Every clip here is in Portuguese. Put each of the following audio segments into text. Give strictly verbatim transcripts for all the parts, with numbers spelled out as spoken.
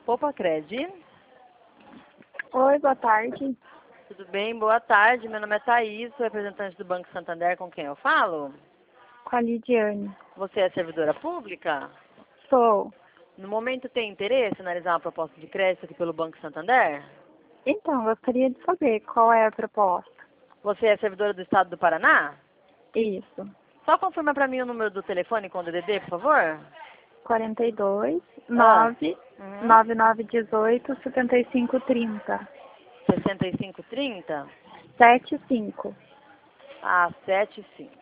Opa, Cred. Oi, boa tarde. Tudo bem? Boa tarde. Meu nome é Thaís, sou representante do Banco Santander, com quem eu falo. Com a Lidiane. Você é servidora pública? Sou. No momento tem interesse em analisar uma proposta de crédito aqui pelo Banco Santander? Então, gostaria de saber qual é a proposta. Você é servidora do Estado do Paraná? Isso. Só confirma para mim o número do telefone com o D D D, por favor. quarenta e dois, Ah. nove, Uhum. nove nove um oito, setenta e cinco trinta. sessenta e cinco trinta? setenta e cinco. Ah, setenta e cinco.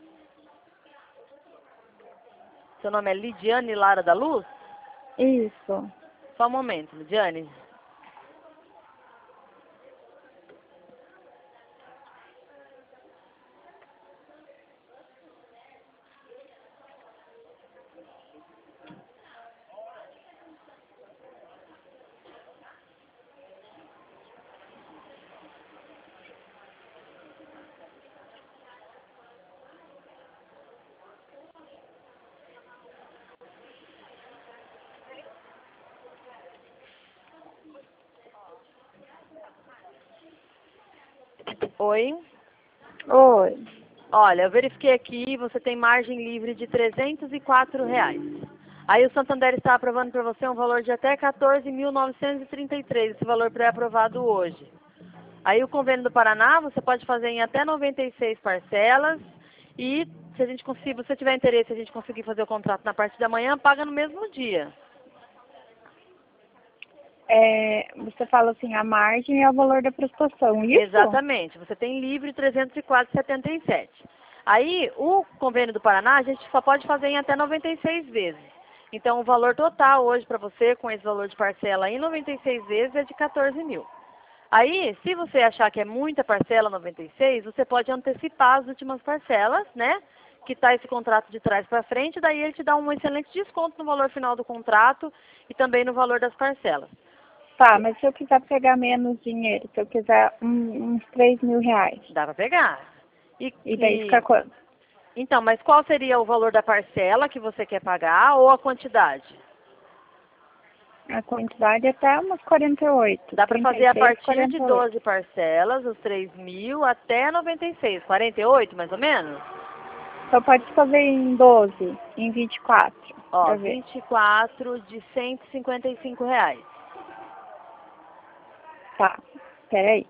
Seu nome é Lidiane Lara da Luz? Isso. Só um momento, Lidiane. Oi? Oi. Olha, eu verifiquei aqui, você tem margem livre de trezentos e quatro reais. Aí o Santander está aprovando para você um valor de até quatorze mil novecentos e trinta e três, esse valor pré-aprovado hoje. Aí o convênio do Paraná, você pode fazer em até noventa e seis parcelas e se a gente conseguir, se você tiver interesse, a gente conseguir fazer o contrato na parte da manhã, paga no mesmo dia. É, você fala assim, a margem é o valor da prestação, isso? Exatamente, você tem livre trezentos e quatro vírgula setenta e sete. Aí, o convênio do Paraná, a gente só pode fazer em até noventa e seis vezes. Então, o valor total hoje para você, com esse valor de parcela em noventa e seis vezes, é de quatorze mil. Aí, se você achar que é muita parcela, noventa e seis, você pode antecipar as últimas parcelas, né? Que está esse contrato de trás para frente, daí ele te dá um excelente desconto no valor final do contrato e também no valor das parcelas. Tá, mas se eu quiser pegar menos dinheiro, se eu quiser um, uns três mil reais, Dá para pegar. E, e daí e, fica quanto? então, mas qual seria o valor da parcela que você quer pagar ou a quantidade? A quantidade é até umas quarenta e oito. Dá para fazer a partir de quarenta e oito. doze parcelas, os três mil, até noventa e seis. quarenta e oito, mais ou menos? Então pode fazer em doze, em vinte e quatro. Ó, Pra ver. vinte e quatro de cento e cinquenta e cinco reais. Tá, peraí.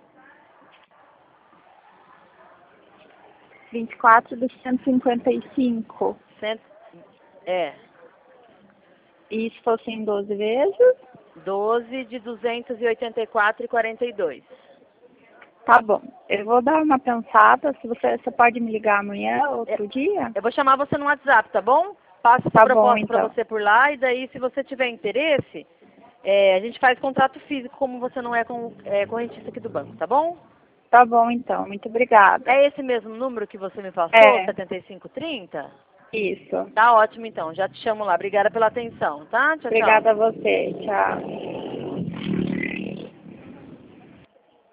vinte e quatro de cento e cinquenta e cinco. Cento, é, E se fosse em doze vezes? doze de duzentos e oitenta e quatro e quarenta e dois. Tá bom. Eu vou dar uma pensada. Se você, você pode me ligar amanhã, outro dia? Eu vou chamar você no WhatsApp, tá bom? Passo essa Tá bom, proposta para então. você por lá e daí, se você tiver interesse, é, a gente faz contrato físico, como você não é, com, é correntista aqui do banco, tá bom? Tá bom, então. Muito obrigada. É esse mesmo número que você me passou, É. setenta e cinco trinta? Isso. Tá ótimo, então. Já te chamo lá. Obrigada pela atenção, tá? Tchau, tchau. Obrigada a você. Tchau.